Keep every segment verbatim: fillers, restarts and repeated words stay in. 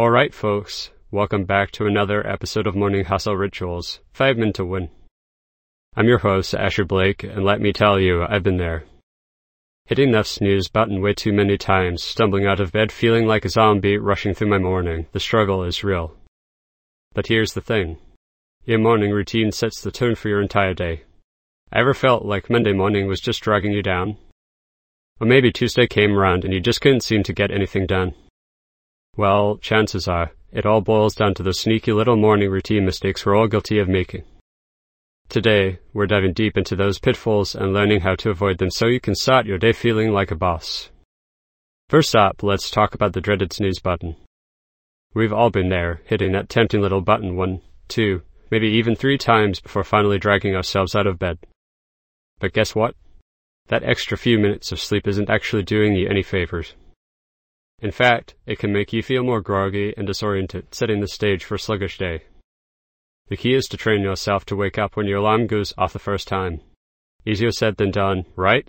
Alright folks, welcome back to another episode of Morning Hustle Rituals, five minute to win. I'm your host, Asher Blake, and let me tell you, I've been there. Hitting the snooze button way too many times, stumbling out of bed feeling like a zombie rushing through my morning. The struggle is real. But here's the thing. Your morning routine sets the tone for your entire day. Ever felt like Monday morning was just dragging you down? Or maybe Tuesday came around and you just couldn't seem to get anything done? Well, chances are, it all boils down to those sneaky little morning routine mistakes we're all guilty of making. Today, we're diving deep into those pitfalls and learning how to avoid them so you can start your day feeling like a boss. First up, let's talk about the dreaded snooze button. We've all been there, hitting that tempting little button one, two, maybe even three times before finally dragging ourselves out of bed. But guess what? That extra few minutes of sleep isn't actually doing you any favors. In fact, it can make you feel more groggy and disoriented, setting the stage for a sluggish day. The key is to train yourself to wake up when your alarm goes off the first time. Easier said than done, right?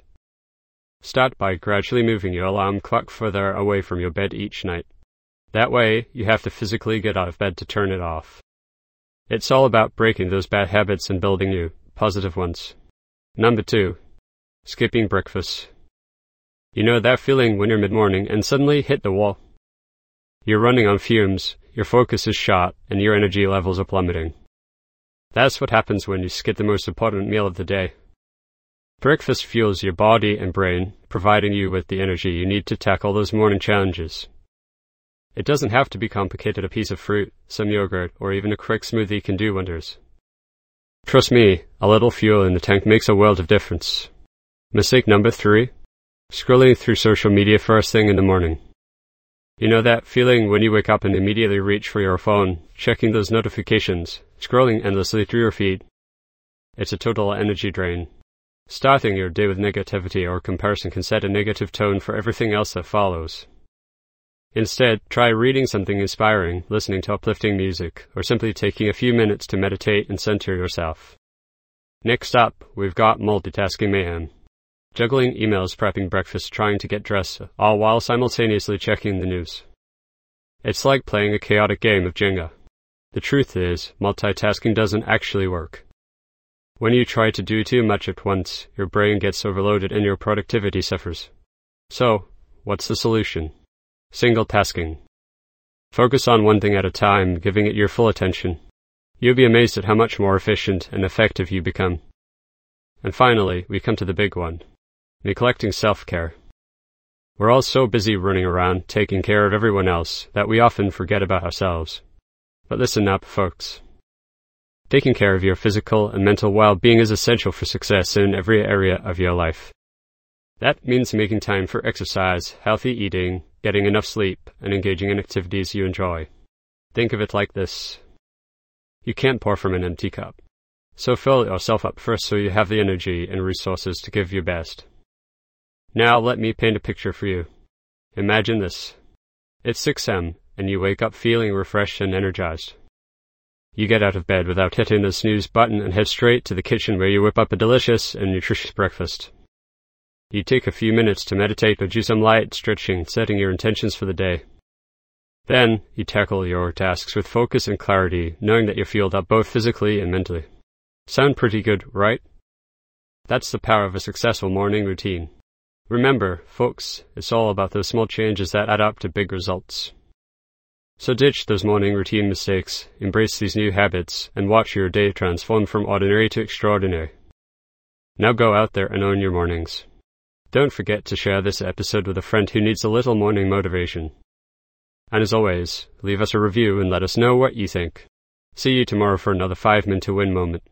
Start by gradually moving your alarm clock further away from your bed each night. That way, you have to physically get out of bed to turn it off. It's all about breaking those bad habits and building new, positive ones. Number two, skipping breakfast. You know that feeling when you're mid-morning and suddenly hit the wall? You're running on fumes, your focus is shot, and your energy levels are plummeting. That's what happens when you skip the most important meal of the day. Breakfast fuels your body and brain, providing you with the energy you need to tackle those morning challenges. It doesn't have to be complicated. A piece of fruit, some yogurt, or even a quick smoothie can do wonders. Trust me, a little fuel in the tank makes a world of difference. Mistake number three. Scrolling through social media first thing in the morning. You know that feeling when you wake up and immediately reach for your phone, checking those notifications, scrolling endlessly through your feed? It's a total energy drain. Starting your day with negativity or comparison can set a negative tone for everything else that follows. Instead, try reading something inspiring, listening to uplifting music, or simply taking a few minutes to meditate and center yourself. Next up, we've got multitasking mayhem. Juggling emails, prepping breakfast, trying to get dressed, all while simultaneously checking the news. It's like playing a chaotic game of Jenga. The truth is, multitasking doesn't actually work. When you try to do too much at once, your brain gets overloaded and your productivity suffers. So, what's the solution? Single tasking. Focus on one thing at a time, giving it your full attention. You'll be amazed at how much more efficient and effective you become. And finally, we come to the big one. Neglecting self-care. We're all so busy running around, taking care of everyone else, that we often forget about ourselves. But listen up, folks. Taking care of your physical and mental well-being is essential for success in every area of your life. That means making time for exercise, healthy eating, getting enough sleep, and engaging in activities you enjoy. Think of it like this. You can't pour from an empty cup. So fill yourself up first so you have the energy and resources to give your best. Now let me paint a picture for you. Imagine this. It's six a m and you wake up feeling refreshed and energized. You get out of bed without hitting the snooze button and head straight to the kitchen where you whip up a delicious and nutritious breakfast. You take a few minutes to meditate or do some light stretching, setting your intentions for the day. Then, you tackle your tasks with focus and clarity, knowing that you're fueled up both physically and mentally. Sound pretty good, right? That's the power of a successful morning routine. Remember, folks, it's all about those small changes that add up to big results. So ditch those morning routine mistakes, embrace these new habits, and watch your day transform from ordinary to extraordinary. Now go out there and own your mornings. Don't forget to share this episode with a friend who needs a little morning motivation. And as always, leave us a review and let us know what you think. See you tomorrow for another five minute to win moment.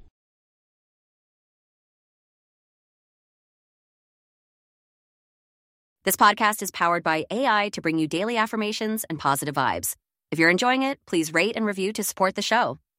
This podcast is powered by A I to bring you daily affirmations and positive vibes. If you're enjoying it, please rate and review to support the show.